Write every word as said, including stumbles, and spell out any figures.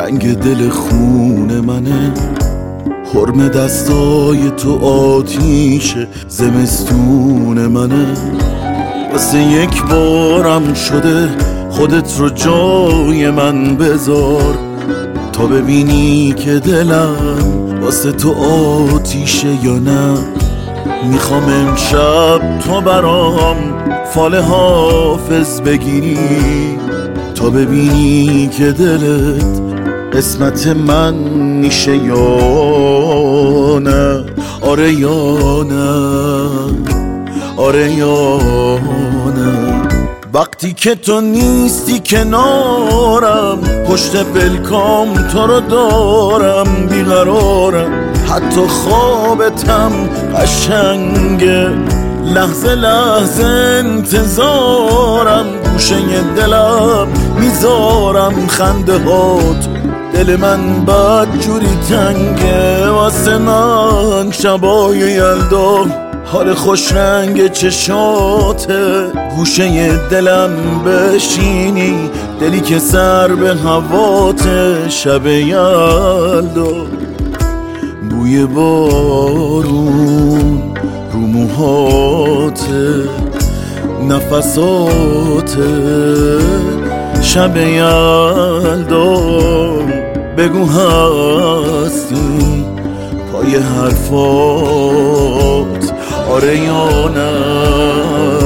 رنگ دل خون منه، حرم دستای تو آتیش زمستون منه. واسه یک بارم شده خودت رو جای من بذار، تا ببینی که دلم واسه تو آتیشه یا نه. میخوام امشب تو برام فال حافظ بگیری، تا ببینی که دلت قسمت من میشه یا نه. آره یا نه، آره یا نه. وقتی که تو نیستی کنارم، پشت پلکام تو رو دارم بیقرارم. حتی خوابتم قشنگه، لحظه لحظه انتظارم. گوشه دلم میذارم خنده هات، دل من بد جوری تنگه واسه من. شبای یلدا حال خوش رنگ چشاته، گوشه دلم بشینی، دلی که سر به هواته. شب یلدا بوی بارون رو موهاته، نفساته. شب یلدا بگو هستی پای حرفات، آره یا نه.